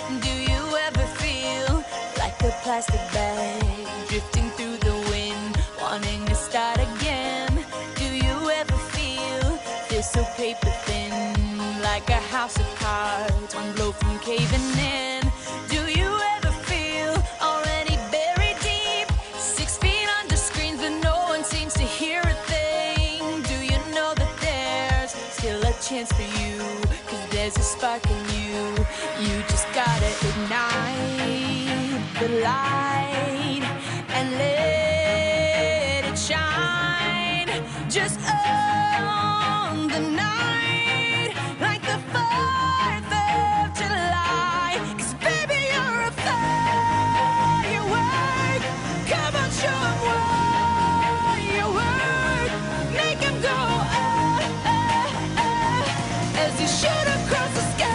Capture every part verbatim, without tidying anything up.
Do you ever feel like a plastic bag drifting through the wind, wanting to start again? Do you ever feel, feel so paper thin, like a house of cards, one blow from caving in? Do you ever feel already buried deep, six feet under screens but no one seems to hear a thing? Do you know that there's still a chance for you, cause there's a spark in you? You just gotta ignite the light and let it shine. Just own the night like the fourth of July. Cause baby, you're a firework. Come on, show 'em what you work. Make 'em go ah, ah, ah, as you shoot across the sky.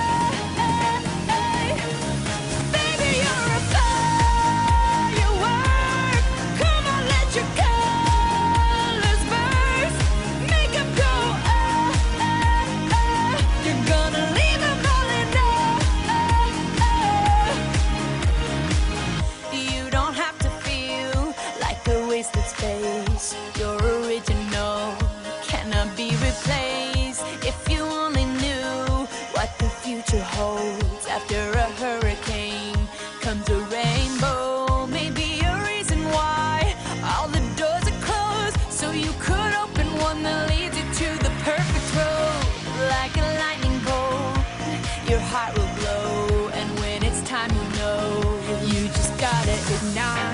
Baby, you're a firework. Come on, let your colors burst. Make 'em go ah, ah, ah. You're gonna leave 'em all in awe. You don't have to feel like a wasted space. You're original, cannot be replaced. If you only knew what the future holds. After a hurricane comes a rainbow. Maybe a reason why all the doors are closed, so you could open one that leads you to the perfect road. Like a lightning bolt, your heart will glow, and when it's time, you know you just gotta ignite